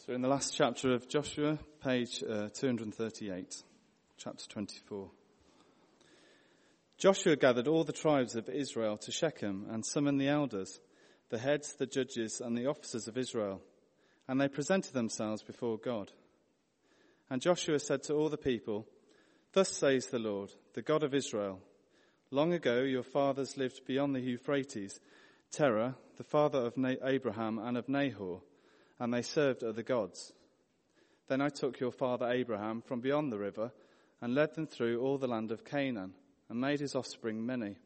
So in the last chapter of Joshua, page 238, chapter 24. Joshua gathered all the tribes of Israel to Shechem and summoned the elders, the heads, the judges, and the officers of Israel, and they presented themselves before God. And Joshua said to all the people, "Thus says the Lord, the God of Israel, long ago your fathers lived beyond the Euphrates, Terah, the father of Abraham and of Nahor, and they served other gods. Then I took your father Abraham from beyond the river and led them through all the land of Canaan and made his offspring many.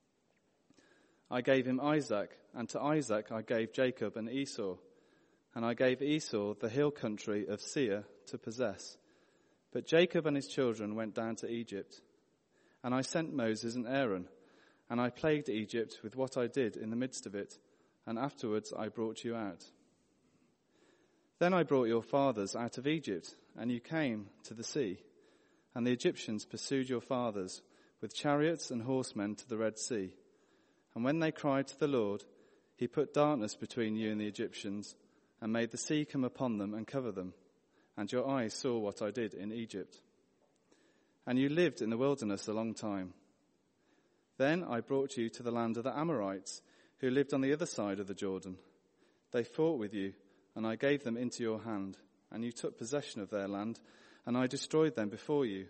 I gave him Isaac, and to Isaac I gave Jacob and Esau, and I gave Esau the hill country of Seir to possess. But Jacob and his children went down to Egypt. And I sent Moses and Aaron, and I plagued Egypt with what I did in the midst of it, and afterwards I brought you out. Then I brought your fathers out of Egypt, and you came to the sea, and the Egyptians pursued your fathers with chariots and horsemen to the Red Sea. And when they cried to the Lord, he put darkness between you and the Egyptians, and made the sea come upon them and cover them. And your eyes saw what I did in Egypt. And you lived in the wilderness a long time. Then I brought you to the land of the Amorites, who lived on the other side of the Jordan. They fought with you, and I gave them into your hand, and you took possession of their land, and I destroyed them before you.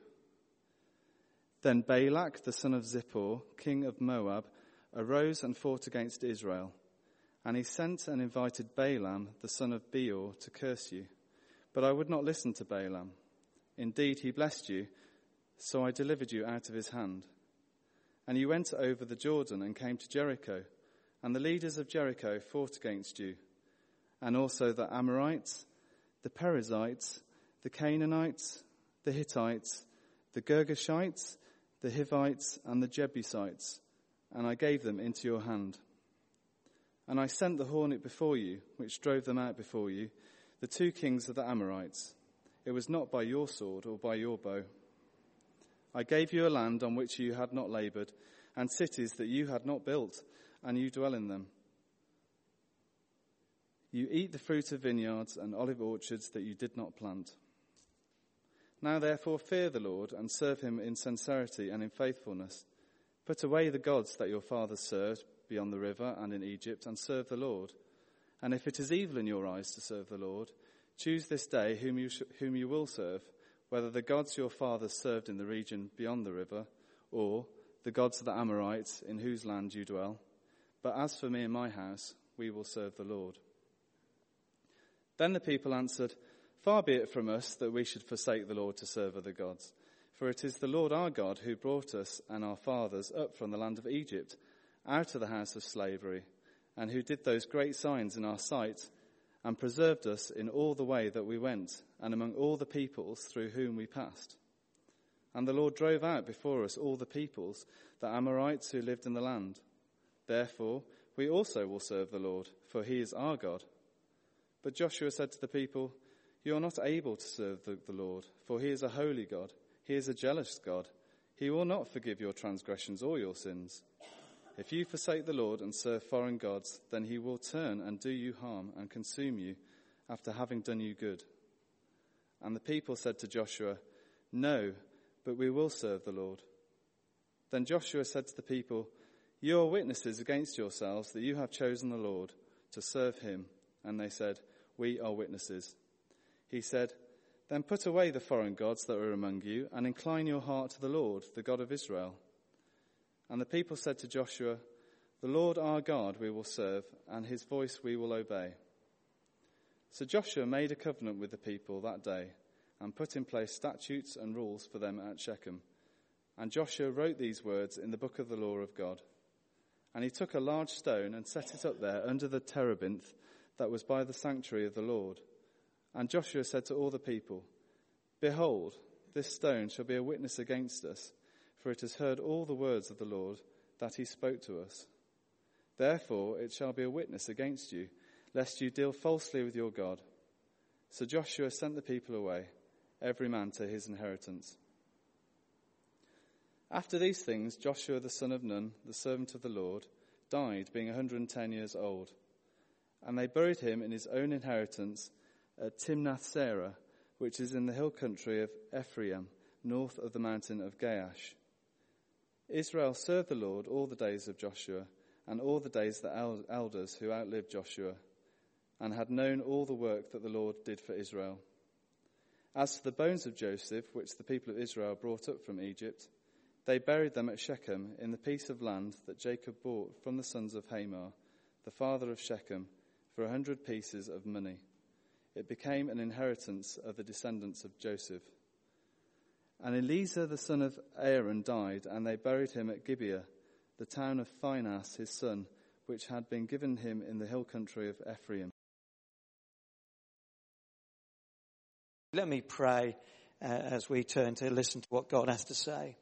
Then Balak, the son of Zippor, king of Moab, arose and fought against Israel. And he sent and invited Balaam, the son of Beor, to curse you. But I would not listen to Balaam. Indeed, he blessed you, so I delivered you out of his hand. And you went over the Jordan and came to Jericho, and the leaders of Jericho fought against you, and also the Amorites, the Perizzites, the Canaanites, the Hittites, the Girgashites, the Hivites, and the Jebusites, and I gave them into your hand. And I sent the hornet before you, which drove them out before you, the two kings of the Amorites. It was not by your sword or by your bow. I gave you a land on which you had not labored, and cities that you had not built, and you dwell in them. You eat the fruit of vineyards and olive orchards that you did not plant. Now therefore fear the Lord and serve him in sincerity and in faithfulness. Put away the gods that your fathers served beyond the river and in Egypt, and serve the Lord. And if it is evil in your eyes to serve the Lord, choose this day whom you will serve, whether the gods your fathers served in the region beyond the river, or the gods of the Amorites in whose land you dwell. But as for me and my house, we will serve the Lord." Then the people answered, "Far be it from us that we should forsake the Lord to serve other gods. For it is the Lord our God who brought us and our fathers up from the land of Egypt, out of the house of slavery, and who did those great signs in our sight, and preserved us in all the way that we went, and among all the peoples through whom we passed. And the Lord drove out before us all the peoples, the Amorites who lived in the land. Therefore we also will serve the Lord, for he is our God." But Joshua said to the people, "You are not able to serve the Lord, for he is a holy God. He is a jealous God. He will not forgive your transgressions or your sins. If you forsake the Lord and serve foreign gods, then he will turn and do you harm and consume you after having done you good." And the people said to Joshua, "No, but we will serve the Lord." Then Joshua said to the people, "You are witnesses against yourselves that you have chosen the Lord to serve him." And they said, "We are witnesses." He said, "Then put away the foreign gods that are among you and incline your heart to the Lord, the God of Israel." And the people said to Joshua, "The Lord our God we will serve, and his voice we will obey." So Joshua made a covenant with the people that day and put in place statutes and rules for them at Shechem. And Joshua wrote these words in the book of the law of God. And he took a large stone and set it up there under the terebinth that was by the sanctuary of the Lord. And Joshua said to all the people, "Behold, this stone shall be a witness against us, for it has heard all the words of the Lord that he spoke to us. Therefore it shall be a witness against you, lest you deal falsely with your God." So Joshua sent the people away, every man to his inheritance. After these things, Joshua the son of Nun, the servant of the Lord, died, being 110 years old. And they buried him in his own inheritance at Timnath-Serah, which is in the hill country of Ephraim, north of the mountain of Gaash. Israel served the Lord all the days of Joshua, and all the days of the elders who outlived Joshua, and had known all the work that the Lord did for Israel. As to the bones of Joseph, which the people of Israel brought up from Egypt, they buried them at Shechem in the piece of land that Jacob bought from the sons of Hamor, the father of Shechem, for 100 pieces of money. It became an inheritance of the descendants of Joseph. And Eleazar the son of Aaron died, and they buried him at Gibeah, the town of Phinehas his son, which had been given him in the hill country of Ephraim. Let me pray as we turn to listen to what God has to say.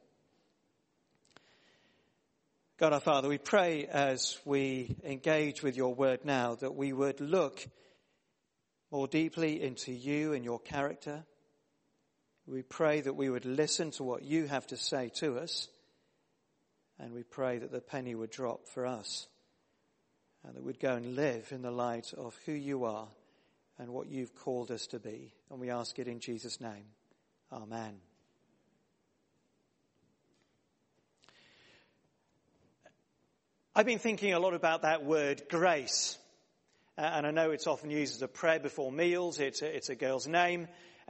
God our Father, we pray as we engage with your word now that we would look more deeply into you and your character. We pray that we would listen to what you have to say to us, and we pray that the penny would drop for us and that we'd go and live in the light of who you are and what you've called us to be. And we ask it in Jesus' name. Amen. I've been thinking a lot about that word grace. And I know it's often used as a prayer before meals. It's a girl's name.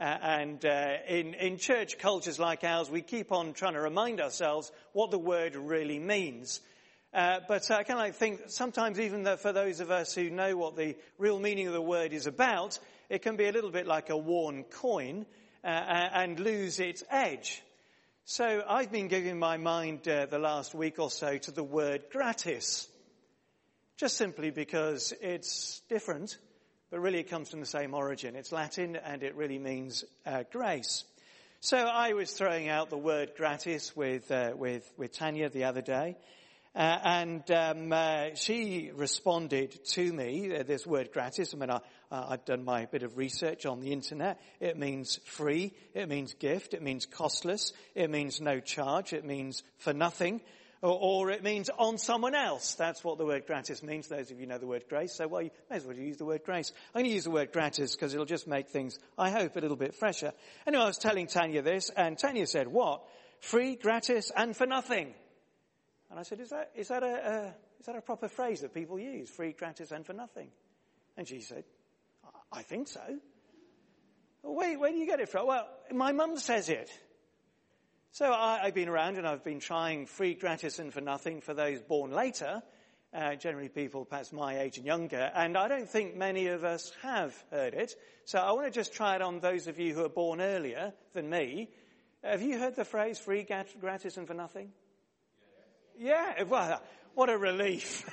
In church cultures like ours, we keep on trying to remind ourselves what the word really means. But I kind of think sometimes even that for those of us who know what the real meaning of the word is about, it can be a little bit like a worn coin and lose its edge. So I've been giving my mind the last week or so to the word gratis, just simply because it's different, but really it comes from the same origin. It's Latin and it really means grace. So I was throwing out the word gratis with Tanya the other day, and she responded to me, this word gratis. I mean, I've done my bit of research on the internet. It means free, it means gift, it means costless, it means no charge, it means for nothing, or it means on someone else. That's what the word gratis means, those of you know the word grace. So, well, you may as well use the word grace. I'm going to use the word gratis because it'll just make things, I hope, a little bit fresher. Anyway, I was telling Tanya this, and Tanya said, what? Free, gratis, and for nothing. And I said, is that a proper phrase that people use? Free, gratis, and for nothing? And she said, I think so. Well, where do you get it from? Well, my mum says it. So I've been around and I've been trying free, gratis, and for nothing for those born later, generally people perhaps my age and younger, and I don't think many of us have heard it. So I want to just try it on those of you who are born earlier than me. Have you heard the phrase free, gratis, and for nothing? Yeah, well, what a relief.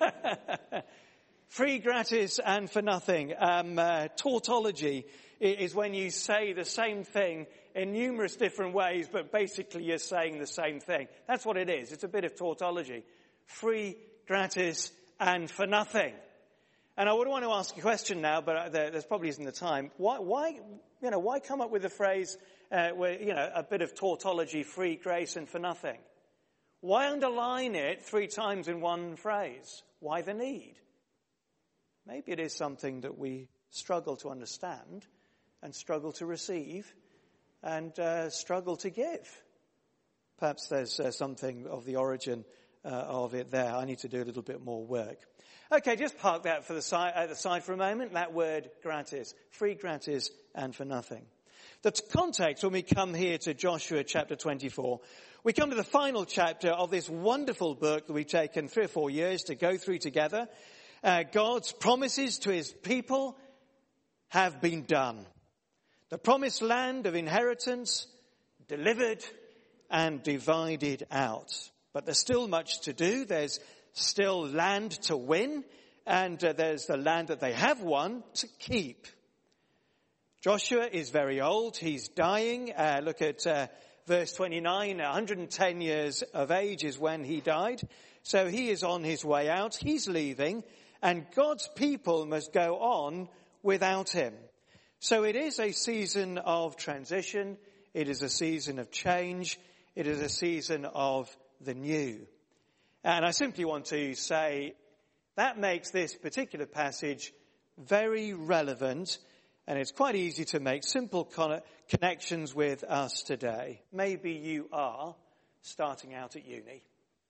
Free, gratis, and for nothing. Tautology is when you say the same thing in numerous different ways, but basically you're saying the same thing. That's what it is. It's a bit of tautology. Free, gratis, and for nothing. And I would want to ask a question now, but there's probably isn't the time. Why come up with the phrase, a bit of tautology, free, grace, and for nothing? Why underline it 3 times in one phrase? Why the need? Maybe it is something that we struggle to understand and struggle to receive and struggle to give. Perhaps there's something of the origin of it there. I need to do a little bit more work. Okay, just park that at the side for a moment. That word gratis, free, gratis, and for nothing. The context when we come here to Joshua chapter 24, we come to the final chapter of this wonderful book that we've taken 3 or 4 years to go through together. God's promises to his people have been done. The promised land of inheritance delivered and divided out. But there's still much to do. There's still land to win. And there's the land that they have won to keep. Joshua is very old. He's dying. Look at verse 29. 110 years of age is when he died. So he is on his way out. He's leaving. And God's people must go on without him. So it is a season of transition. It is a season of change. It is a season of the new. And I simply want to say that makes this particular passage very relevant And it's quite easy to make simple connections with us today. Maybe you are starting out at uni.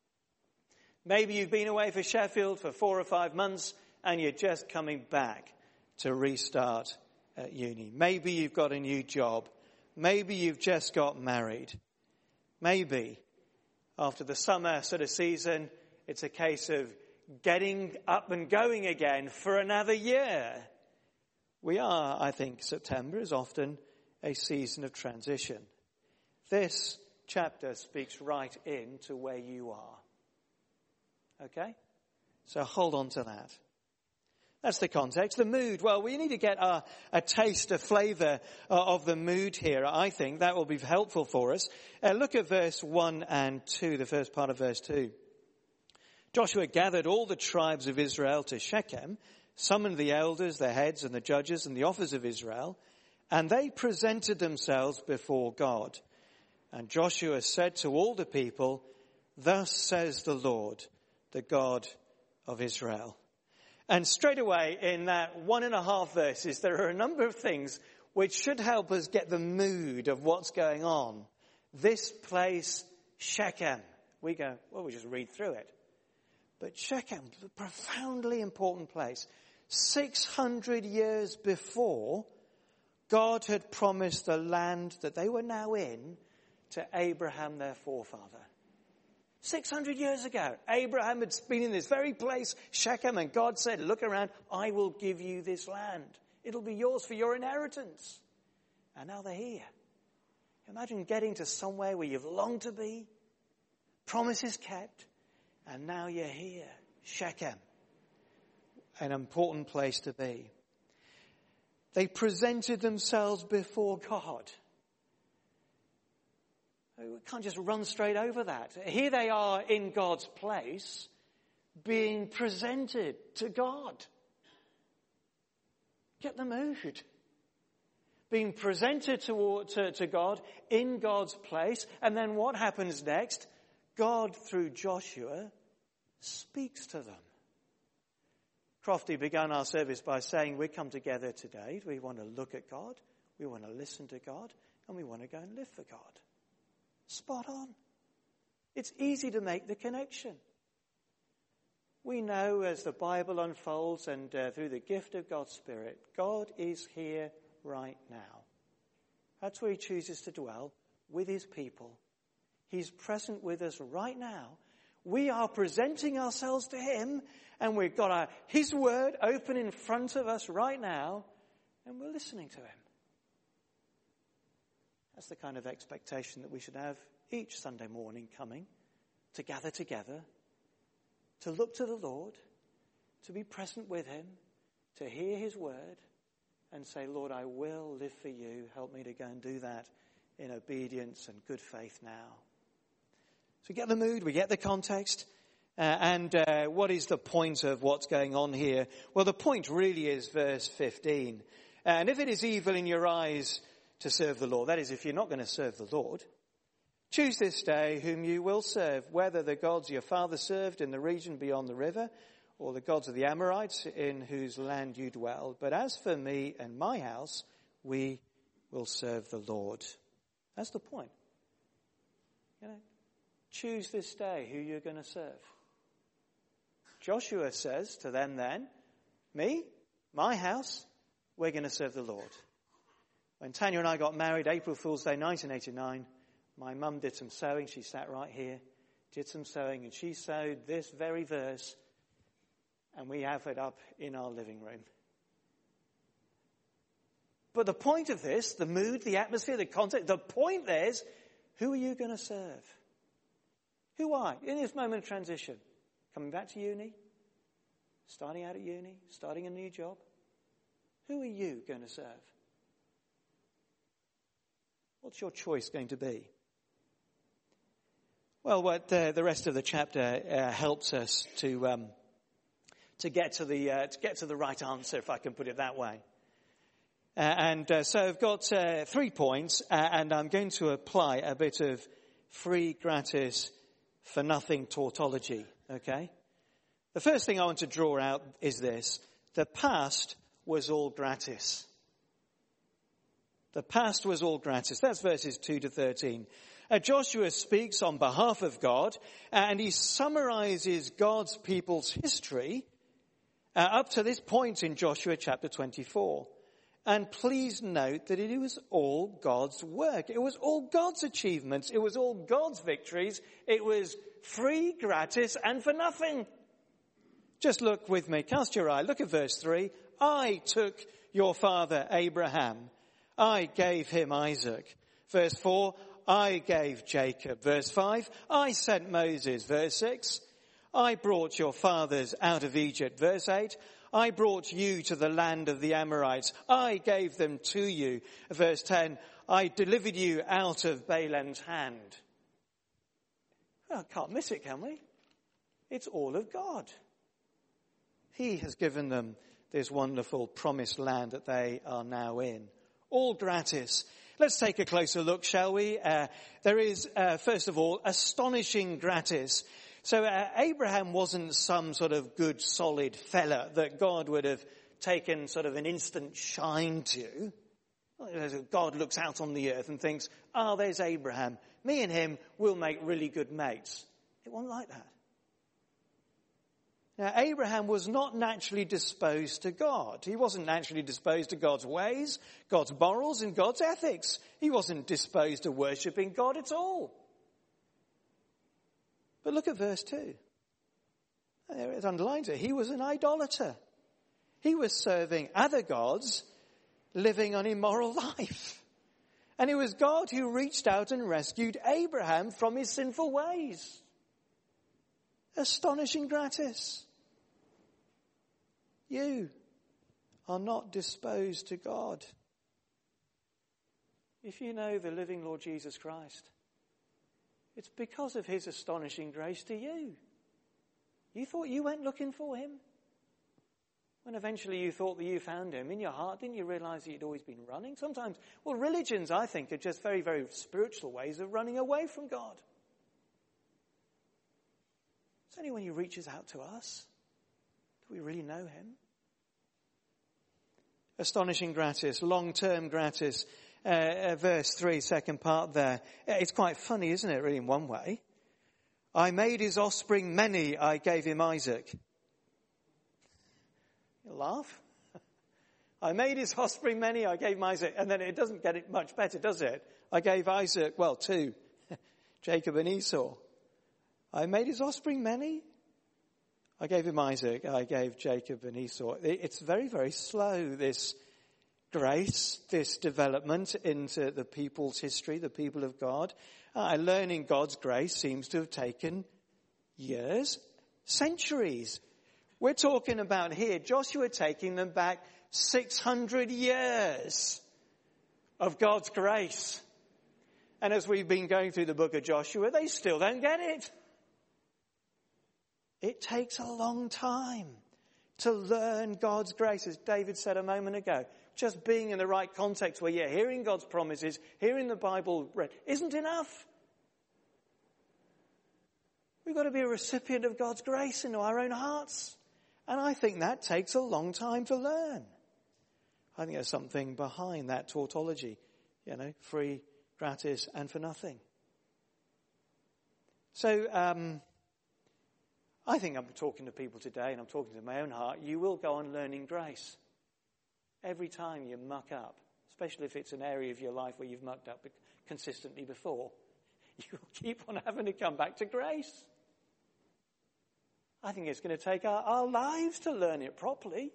Maybe you've been away for Sheffield for 4 or 5 months and you're just coming back to restart at uni. Maybe you've got a new job. Maybe you've just got married. Maybe after the summer sort of season, it's a case of getting up and going again for another year. I think September is often a season of transition. This chapter speaks right into where you are. Okay? So hold on to that. That's the context. The mood, well, we need to get a taste, a flavour of the mood here. I think that will be helpful for us. Look at verse 1 and 2, the first part of verse 2. Joshua gathered all the tribes of Israel to Shechem, summoned the elders, the heads and the judges and the officers of Israel, and they presented themselves before God. And Joshua said to all the people, "Thus says the Lord, the God of Israel." And straight away in that 1.5 verses, there are a number of things which should help us get the mood of what's going on. This place, Shechem. We go, well, we just read through it. But Shechem, a profoundly important place. 600 years before, God had promised the land that they were now in to Abraham, their forefather. 600 years ago, Abraham had been in this very place, Shechem, and God said, look around, I will give you this land. It'll be yours for your inheritance. And now they're here. Imagine getting to somewhere where you've longed to be, promises kept, and now you're here, Shechem. An important place to be. They presented themselves before God. We can't just run straight over that. Here they are in God's place, being presented to God. Get the mood. Being presented to God in God's place. And then what happens next? God, through Joshua, speaks to them. Crofty began our service by saying we come together today. We want to look at God. We want to listen to God. And we want to go and live for God. Spot on. It's easy to make the connection. We know as the Bible unfolds and through the gift of God's Spirit, God is here right now. That's where he chooses to dwell, with his people. He's present with us right now. We are presenting ourselves to him, and we've got his word open in front of us right now, and we're listening to him. That's the kind of expectation that we should have each Sunday morning coming, to gather together, to look to the Lord, to be present with him, to hear his word, and say, Lord, I will live for you. Help me to go and do that in obedience and good faith now. So we get the mood, we get the context, and what is the point of what's going on here? Well, the point really is verse 15. And if it is evil in your eyes to serve the Lord, that is, if you're not going to serve the Lord, choose this day whom you will serve, whether the gods your father served in the region beyond the river, or the gods of the Amorites in whose land you dwell. But as for me and my house, we will serve the Lord. That's the point. Choose this day who you're going to serve. Joshua says to them then, me, my house, we're going to serve the Lord. When Tanya and I got married, April Fool's Day 1989, my mum did some sewing. She sat right here, did some sewing, and she sewed this very verse, and we have it up in our living room. But the point of this, the mood, the atmosphere, the context, the point there is, who are you going to serve? Who are you? In this moment of transition, coming back to uni, starting out at uni, starting a new job, who are you going to serve? What's your choice going to be? Well, what the rest of the chapter helps us to get to the right answer, if I can put it that way. So I've got 3 points, and I'm going to apply a bit of free, gratis, for nothing tautology. Okay. The first thing I want to draw out is this: the past was all gratis. The past was all gratis. That's verses 2 to 13. Joshua speaks on behalf of God, and he summarizes God's people's history up to this point in Joshua chapter 24. And please note that it was all God's work. It was all God's achievements. It was all God's victories. It was free, gratis, and for nothing. Just look with me. Cast your eye. Look at verse 3. I took your father Abraham. I gave him Isaac. Verse 4. I gave Jacob. Verse 5. I sent Moses. Verse 6. I brought your fathers out of Egypt. Verse 8. I brought you to the land of the Amorites. I gave them to you. Verse 10. I delivered you out of Balaam's hand. Well, can't miss it, can we? It's all of God. He has given them this wonderful promised land that they are now in. All gratis. Let's take a closer look, shall we? There is, first of all, astonishing gratis. So Abraham wasn't some sort of good, solid fella that God would have taken sort of an instant shine to. God looks out on the earth and thinks, there's Abraham. Me and him will make really good mates. It wasn't like that. Now, Abraham was not naturally disposed to God. He wasn't naturally disposed to God's ways, God's morals, and God's ethics. He wasn't disposed to worshipping God at all. But look at verse 2. It underlines it. He was an idolater. He was serving other gods, living an immoral life. And it was God who reached out and rescued Abraham from his sinful ways. Astonishing gratis. You are not disposed to God. If you know the living Lord Jesus Christ, it's because of his astonishing grace to you. You thought you went looking for him? When eventually you thought that you found him in your heart, didn't you realize that you'd always been running? Sometimes, religions, I think, are just very, very spiritual ways of running away from God. It's only when he reaches out to us do we really know him. Astonishing gratis, long-term gratis. Verse 3, second part there. It's quite funny, isn't it, really, in one way? I made his offspring many, I gave him Isaac. You laugh? I made his offspring many, I gave him Isaac. And then it doesn't get it much better, does it? I gave Isaac, two. Jacob and Esau. I made his offspring many. I gave him Isaac. I gave Jacob and Esau. It's very, very slow, this grace, this development into the people's history, the people of God. Learning God's grace seems to have taken years, centuries. We're talking about here, Joshua taking them back 600 years of God's grace. And as we've been going through the book of Joshua, they still don't get it. It takes a long time to learn God's grace, as David said a moment ago. Just being in the right context where you're hearing God's promises, hearing the Bible read, isn't enough. We've got to be a recipient of God's grace into our own hearts. And I think that takes a long time to learn. I think there's something behind that tautology. Free, gratis, and for nothing. So, I think I'm talking to people today, and I'm talking to my own heart. You will go on learning grace. Every time you muck up, especially if it's an area of your life where you've mucked up consistently before, you will keep on having to come back to grace. I think it's going to take our lives to learn it properly.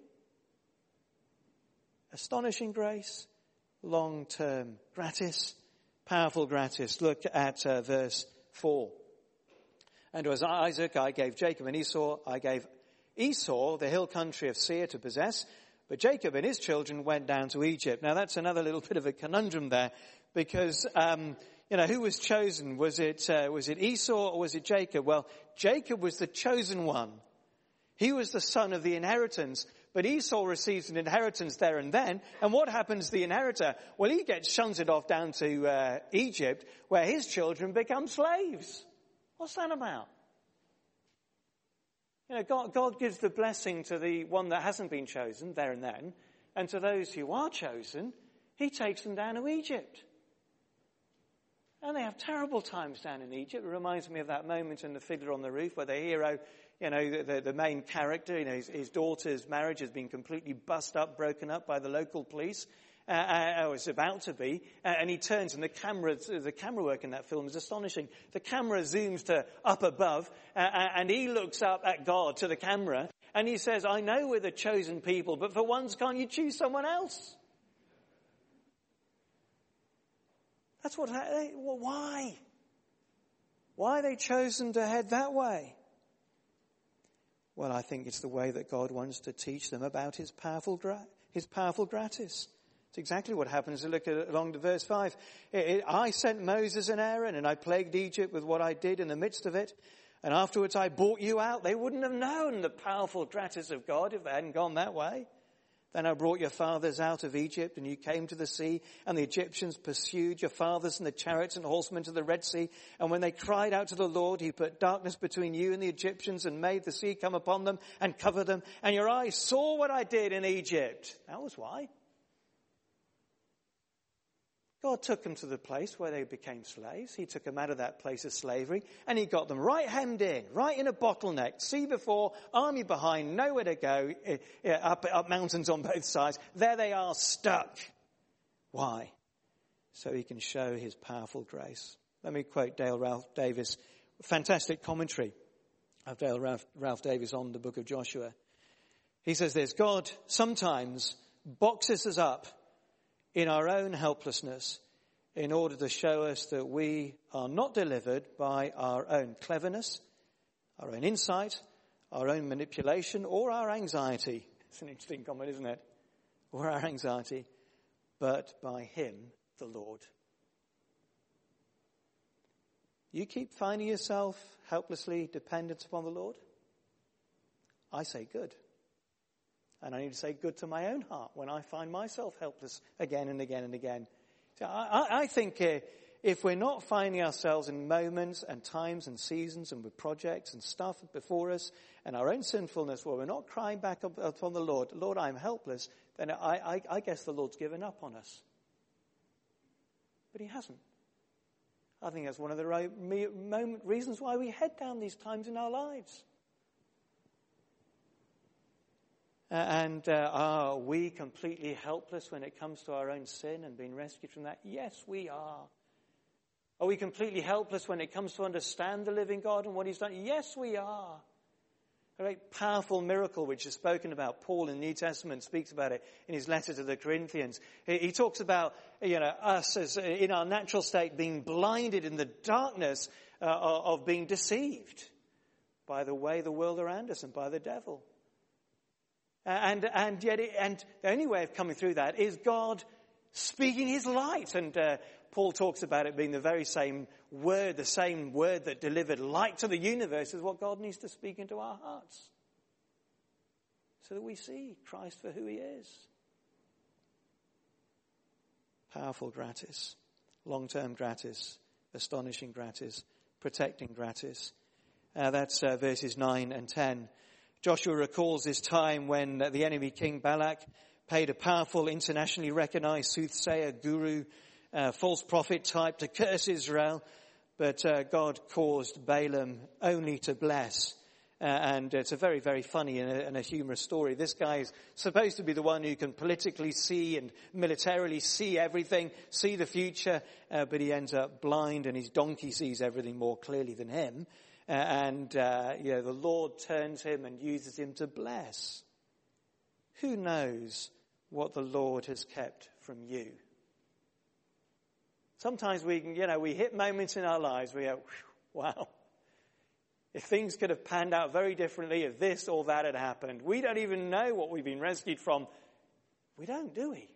Astonishing grace, long-term gratis, powerful gratis. Look at verse 4. And as Isaac, I gave Jacob and Esau. I gave Esau the hill country of Seir to possess, but Jacob and his children went down to Egypt. Now that's another little bit of a conundrum there, because who was chosen? Was it Esau or was it Jacob? Well, Jacob was the chosen one. He was the son of the inheritance, but Esau receives an inheritance there and then. And what happens to the inheritor? Well, he gets shunted off down to Egypt, where his children become slaves. What's that about? God gives the blessing to the one that hasn't been chosen there and then, and to those who are chosen, He takes them down to Egypt. And they have terrible times down in Egypt. It reminds me of that moment in The Fiddler on the Roof where the hero, the main character, his daughter's marriage has been completely broken up by the local police. Or it's about to be. And he turns, and the camera work in that film is astonishing. The camera zooms to up above, and he looks up at God to the camera, and he says, I know we're the chosen people, but for once can't you choose someone else? That's why? Why are they chosen to head that way? Well, I think it's the way that God wants to teach them about his powerful gratis. It's exactly what happens. Look along to verse 5. I sent Moses and Aaron, and I plagued Egypt with what I did in the midst of it. And afterwards I brought you out. They wouldn't have known the powerful gratis of God if they hadn't gone that way. Then I brought your fathers out of Egypt, and you came to the sea, and the Egyptians pursued your fathers and the chariots and horsemen to the Red Sea. And when they cried out to the Lord, he put darkness between you and the Egyptians and made the sea come upon them and cover them. And your eyes saw what I did in Egypt. That was why. God took them to the place where they became slaves. He took them out of that place of slavery, and he got them right hemmed in, right in a bottleneck. Sea before, army behind, nowhere to go, up mountains on both sides. There they are, stuck. Why? So he can show his powerful grace. Let me quote Dale Ralph Davis, fantastic commentary of Dale Ralph Davis on the book of Joshua. He says this: God sometimes boxes us up in our own helplessness in order to show us that we are not delivered by our own cleverness, our own insight, our own manipulation, or our anxiety. It's an interesting comment, isn't it? Or our anxiety, but by him, the Lord. You keep finding yourself helplessly dependent upon the Lord? I say good. And I need to say good to my own heart when I find myself helpless again and again and again. So I think if we're not finding ourselves in moments and times and seasons and with projects and stuff before us and our own sinfulness where we're not crying back upon the Lord, Lord, I'm helpless, then I guess the Lord's given up on us. But he hasn't. I think that's one of the reasons why we head down these times in our lives. And are we completely helpless when it comes to our own sin and being rescued from that? Yes, we are. Are we completely helpless when it comes to understand the living God and what he's done? Yes, we are. A very powerful miracle which is spoken about. Paul in the New Testament speaks about it in his letter to the Corinthians. He talks about, us as in our natural state being blinded in the darkness of being deceived by the way the world around us and by the devil. And the only way of coming through that is God speaking his light. And Paul talks about it being the same word that delivered light to the universe is what God needs to speak into our hearts. So that we see Christ for who he is. Powerful gratis, long-term gratis, astonishing gratis, protecting gratis. That's verses 9 and 10. Joshua recalls this time when the enemy king Balak paid a powerful, internationally recognized soothsayer, guru, false prophet type to curse Israel. But God caused Balaam only to bless. And it's a very, very funny and a humorous story. This guy is supposed to be the one who can politically see and militarily see everything, see the future. But he ends up blind, and his donkey sees everything more clearly than him. The Lord turns him and uses him to bless. Who knows what the Lord has kept from you? Sometimes we hit moments in our lives where we go, wow. If things could have panned out very differently, if this or that had happened. We don't even know what we've been rescued from. We don't, do we?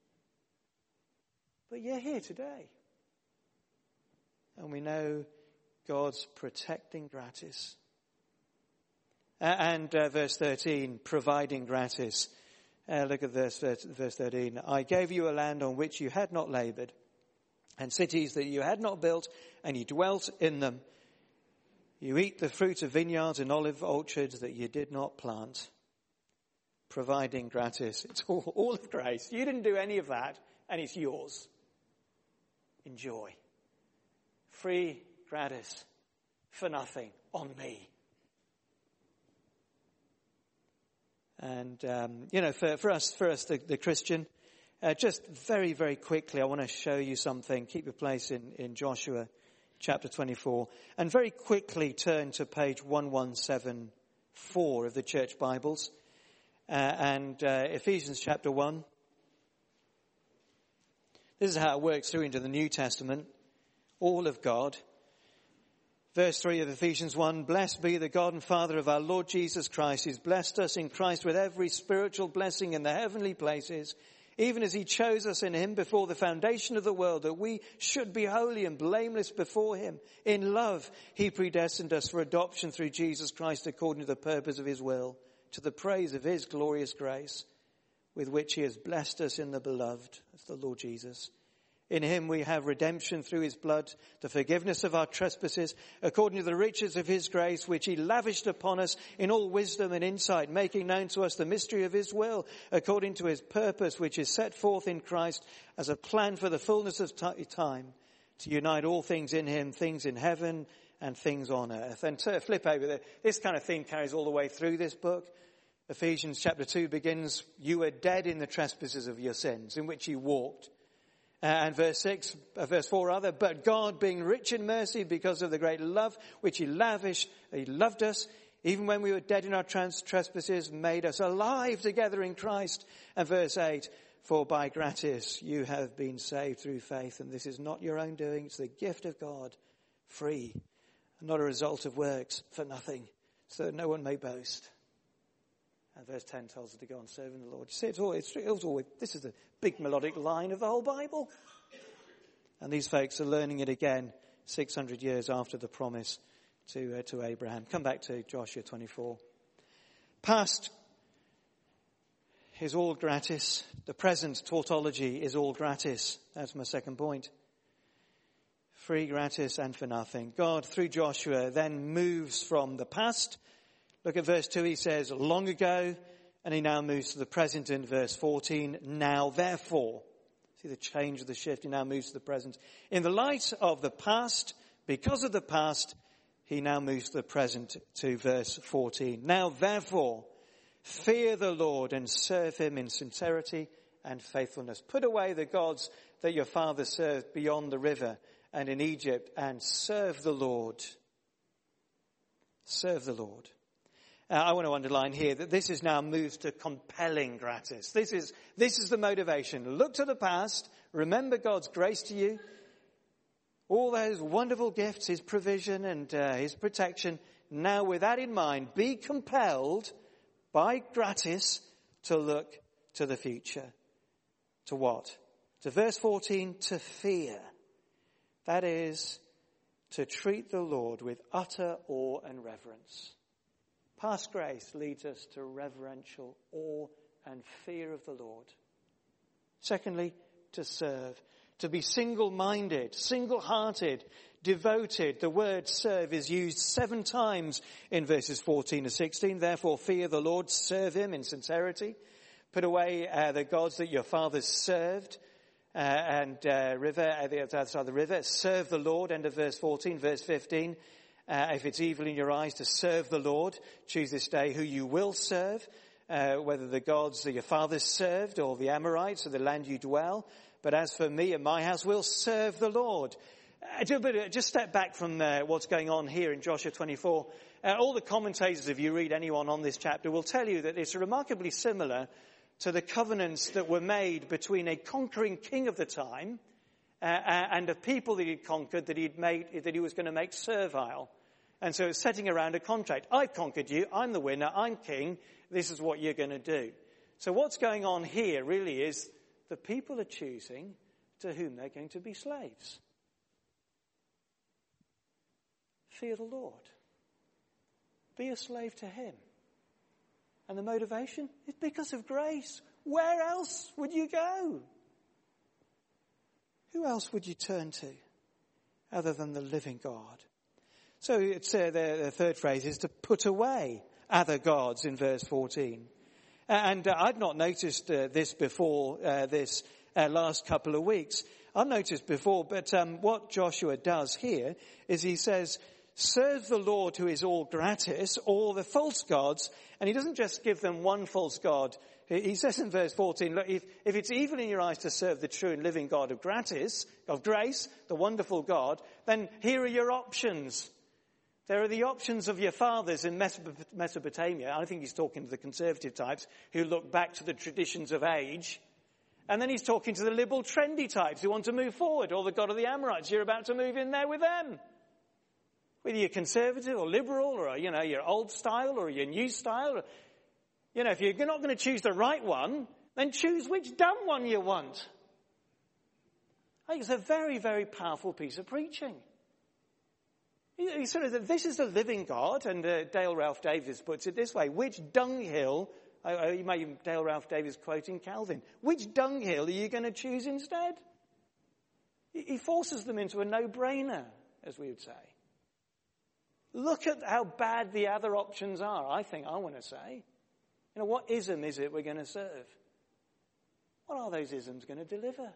But you're here today. And we know God's protecting gratis. Verse 13, providing gratis. Look at verse 13. I gave you a land on which you had not labored, and cities that you had not built, and you dwelt in them. You eat the fruit of vineyards and olive orchards that you did not plant. Providing gratis. It's all of grace. You didn't do any of that, and it's yours. Enjoy. Free, gratis, for nothing, on me. And, for us, the Christian, just very, very quickly, I want to show you something. Keep your place in Joshua chapter 24. And very quickly turn to page 1174 of the church Bibles. And Ephesians chapter 1. This is how it works through into the New Testament. All of God. Verse 3 of Ephesians 1, blessed be the God and Father of our Lord Jesus Christ, who's blessed us in Christ with every spiritual blessing in the heavenly places, even as he chose us in him before the foundation of the world, that we should be holy and blameless before him. In love, he predestined us for adoption through Jesus Christ according to the purpose of his will, to the praise of his glorious grace, with which he has blessed us in the beloved, that's the Lord Jesus. In him we have redemption through his blood, the forgiveness of our trespasses, according to the riches of his grace, which he lavished upon us in all wisdom and insight, making known to us the mystery of his will, according to his purpose, which is set forth in Christ as a plan for the fullness of time, to unite all things in him, things in heaven and things on earth. And to flip over there, this kind of theme carries all the way through this book. Ephesians chapter 2 begins, you were dead in the trespasses of your sins, in which you walked. And verse 4 rather, but God being rich in mercy because of the great love which he lavished, he loved us, even when we were dead in our trespasses, made us alive together in Christ. And verse 8, for by gratis you have been saved through faith, and this is not your own doing, it's the gift of God, free, and not a result of works, for nothing, so that no one may boast. And verse 10 tells us to go on serving the Lord. You see, this is the big melodic line of the whole Bible. And these folks are learning it again 600 years after the promise to Abraham. Come back to Joshua 24. Past is all gratis. The present tautology is all gratis. That's my second point. Free, gratis, and for nothing. God, through Joshua, then moves from the past. Look at verse 2, he says, long ago, and he now moves to the present in verse 14. Now, therefore, see the change of the shift, he now moves to the present. In the light of the past, because of the past, he now moves to the present to verse 14. Now, therefore, fear the Lord and serve him in sincerity and faithfulness. Put away the gods that your fathers served beyond the river and in Egypt, and serve the Lord. Serve the Lord. I want to underline here that this is now moved to compelling gratis. This is the motivation. Look to the past. Remember God's grace to you. All those wonderful gifts, his provision and his protection. Now with that in mind, be compelled by gratis to look to the future. To what? To verse 14, to fear. That is, to treat the Lord with utter awe and reverence. Past grace leads us to reverential awe and fear of the Lord. Secondly, to serve. To be single-minded, single-hearted, devoted. The word serve is used 7 times in verses 14 to 16. Therefore, fear the Lord, serve him in sincerity. Put away the gods that your fathers served. At the other side of the river. Serve the Lord, end of verse 14. Verse 15. If it's evil in your eyes to serve the Lord, choose this day who you will serve, whether the gods that your fathers served or the Amorites or the land you dwell. But as for me and my house, we'll serve the Lord. Just step back from what's going on here in Joshua 24. All the commentators, if you read anyone on this chapter, will tell you that it's remarkably similar to the covenants that were made between a conquering king of the time and a people that he'd conquered that he was going to make servile. And so it's setting around a contract. I've conquered you. I'm the winner. I'm king. This is what you're going to do. So what's going on here really is the people are choosing to whom they're going to be slaves. Fear the Lord. Be a slave to him. And the motivation is because of grace. Where else would you go? Who else would you turn to other than the living God? So it's the third phrase is to put away other gods in verse 14. And I'd not noticed this before this last couple of weeks. I've noticed before, but what Joshua does here is he says, serve the Lord who is all gratis, all the false gods. And he doesn't just give them one false god. He says in verse 14, look, if it's evil in your eyes to serve the true and living God of grace, the wonderful God, then here are your options. There are the options of your fathers in Mesopotamia. I think he's talking to the conservative types who look back to the traditions of age. And then he's talking to the liberal, trendy types who want to move forward, or the God of the Amorites. You're about to move in there with them. Whether you're conservative or liberal or, your old style or your new style. If you're not going to choose the right one, then choose which dumb one you want. I think it's a very, very powerful piece of preaching. He sort of, this is the living God, and Dale Ralph Davis puts it this way, which dunghill, Dale Ralph Davis quoting Calvin, which dunghill are you going to choose instead? He forces them into a no-brainer, as we would say. Look at how bad the other options are, I want to say. What ism is it we're going to serve? What are those isms going to deliver?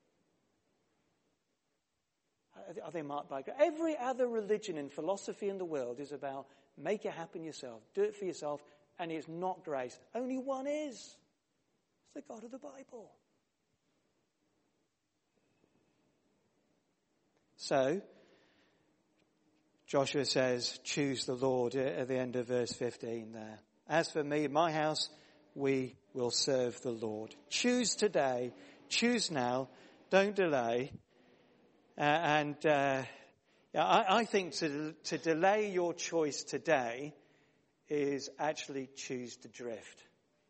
Are they marked by grace? Every other religion and philosophy in the world is about make it happen yourself, do it for yourself, and it's not grace. Only one is. It's the God of the Bible. So, Joshua says, choose the Lord at the end of verse 15 there. As for me and my house, we will serve the Lord. Choose today. Choose now. Don't delay. I think to delay your choice today is actually choose to drift.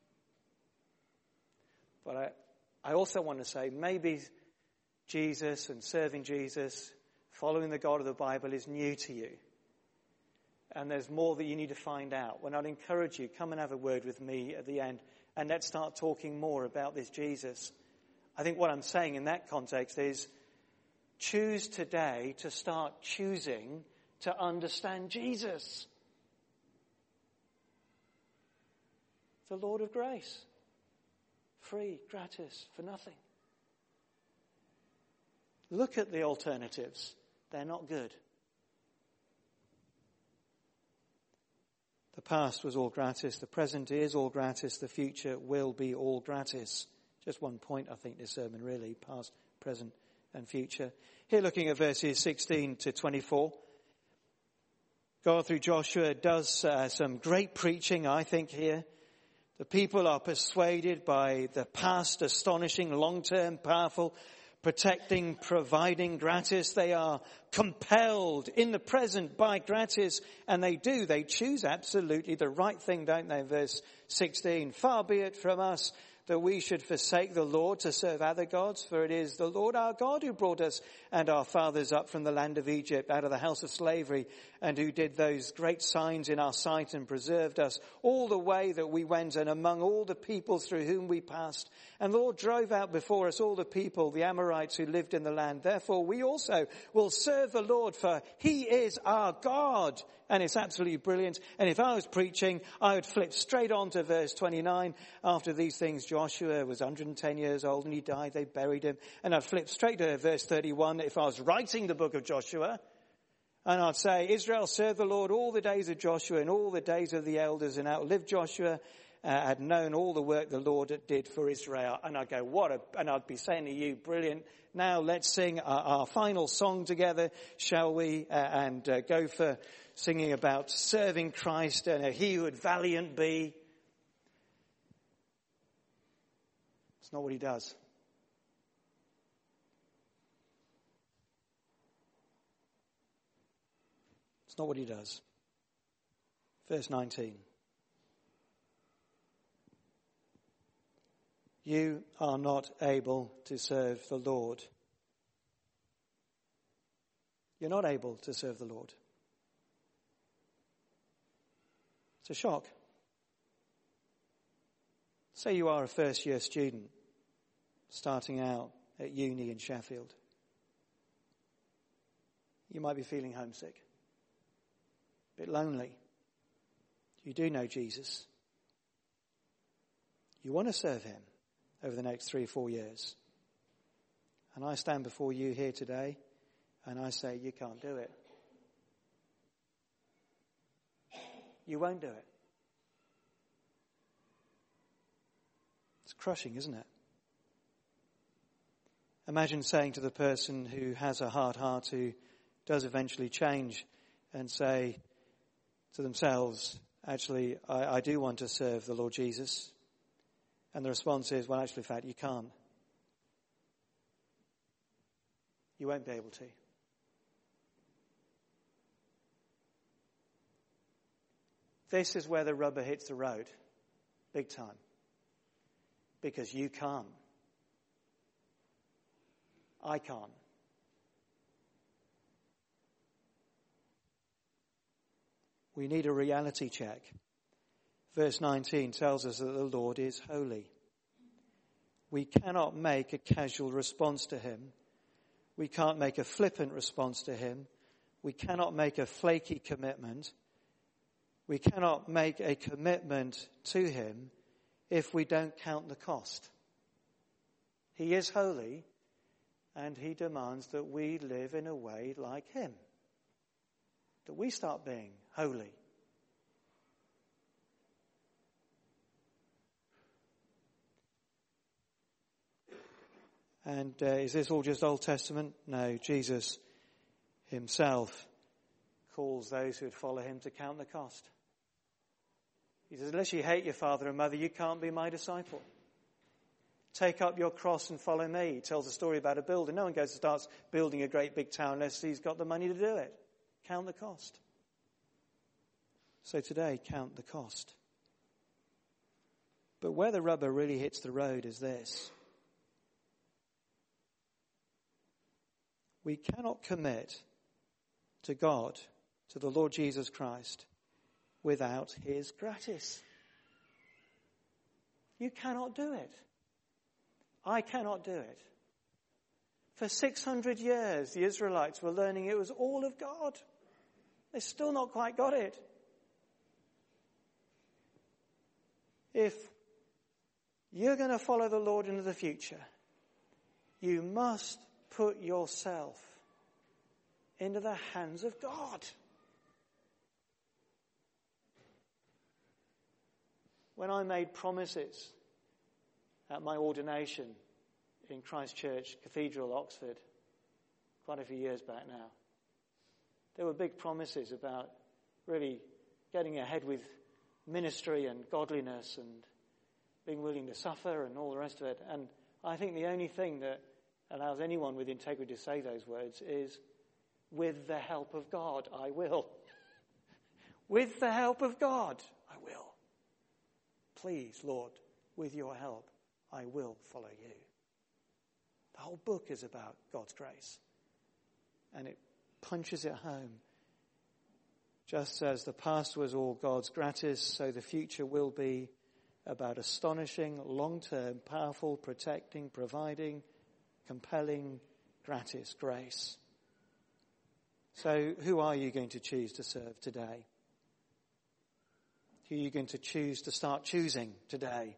But I also want to say maybe Jesus and serving Jesus, following the God of the Bible is new to you. And there's more that you need to find out. When I'd encourage you, come and have a word with me at the end. And let's start talking more about this Jesus. I think what I'm saying in that context is choose today to start choosing to understand Jesus. The Lord of grace. Free, gratis, for nothing. Look at the alternatives. They're not good. The past was all gratis. The present is all gratis. The future will be all gratis. Just one point, I think, this sermon really. Past, present and future. Here looking at verses 16 to 24. God through Joshua does some great preaching, I think, here. The people are persuaded by the past, astonishing, long-term, powerful, protecting, providing gratis. They are compelled in the present by gratis, and they choose absolutely the right thing, don't they? Verse 16, far be it from us that we should forsake the Lord to serve other gods, for it is the Lord our God who brought us and our fathers up from the land of Egypt, out of the house of slavery, and who did those great signs in our sight and preserved us all the way that we went and among all the peoples through whom we passed. And the Lord drove out before us all the people, the Amorites who lived in the land. Therefore we also will serve the Lord, for he is our God. And it's absolutely brilliant. And if I was preaching, I would flip straight on to verse 29. After these things, Joshua was 110 years old and he died. They buried him. And I'd flip straight to verse 31 if I was writing the book of Joshua. And I'd say, Israel served the Lord all the days of Joshua and all the days of the elders, and outlived Joshua, had known all the work the Lord did for Israel. And I'd go, and I'd be saying to you, brilliant. Now let's sing our final song together, shall we? And go for singing about serving Christ and he who would valiant be. It's not what he does. It's not what he does. Verse 19. You are not able to serve the Lord. You're not able to serve the Lord. It's a shock. Say you are a first-year student starting out at uni in Sheffield. You might be feeling homesick, a bit lonely. You do know Jesus. You want to serve him over the next 3 or 4 years. And I stand before you here today and I say, you can't do it. You won't do it. It's crushing, isn't it? Imagine saying to the person who has a hard heart, who does eventually change, and say to themselves, actually, I do want to serve the Lord Jesus. And the response is, well, actually, in fact, you can't. You won't be able to. This is where the rubber hits the road, big time. Because you can't. I can't. We need a reality check. Verse 19 tells us that the Lord is holy. We cannot make a casual response to him. We can't make a flippant response to him. We cannot make a flaky commitment. We cannot make a commitment to him if we don't count the cost. He is holy, and he demands that we live in a way like him. That we start being holy. And is this all just Old Testament? No, Jesus himself calls those who would follow him to count the cost. He says, unless you hate your father and mother, you can't be my disciple. Take up your cross and follow me. He tells a story about a builder. No one goes and starts building a great big town unless he's got the money to do it. Count the cost. So today, count the cost. But where the rubber really hits the road is this. We cannot commit to God, to the Lord Jesus Christ, without his gratis. You cannot do it. I cannot do it. For 600 years, the Israelites were learning it was all of God. They've still not quite got it. If you're going to follow the Lord into the future, you must put yourself into the hands of God. When I made promises at my ordination in Christ Church Cathedral, Oxford, quite a few years back now, there were big promises about really getting ahead with ministry and godliness and being willing to suffer and all the rest of it. And I think the only thing that allows anyone with integrity to say those words is, with the help of God, I will. With the help of God, I will. Please, Lord, with your help, I will follow you. The whole book is about God's grace. And it punches it home. Just as the past was all God's gratis, so the future will be about astonishing, long-term, powerful, protecting, providing, compelling, gratis grace. So who are you going to choose to serve today? Who are you going to choose to start choosing today?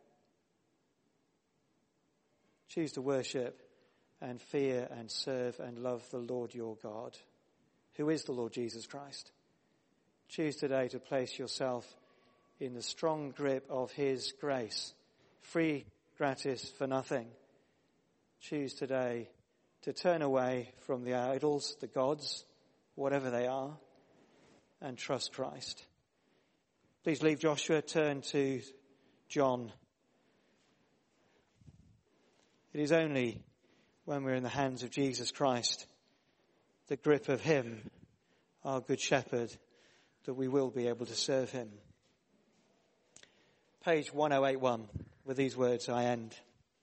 Choose to worship and fear and serve and love the Lord your God, who is the Lord Jesus Christ. Choose today to place yourself in the strong grip of his grace, free, gratis, for nothing. Choose today to turn away from the idols, the gods, whatever they are, and trust Christ. Please leave Joshua, turn to John. It is only when we're in the hands of Jesus Christ, the grip of him, our good shepherd, that we will be able to serve him. Page 1081, with these words I end.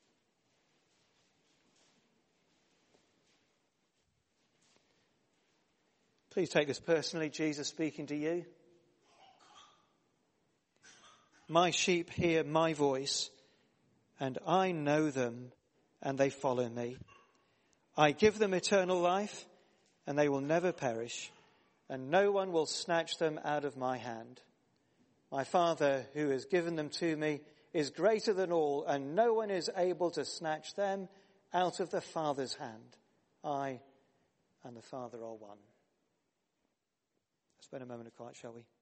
Please take this personally, Jesus speaking to you. My sheep hear my voice, and I know them, and they follow me. I give them eternal life, and they will never perish, and no one will snatch them out of my hand. My Father, who has given them to me, is greater than all, and no one is able to snatch them out of the Father's hand. I and the Father are one. Let's spend a moment of quiet, shall we?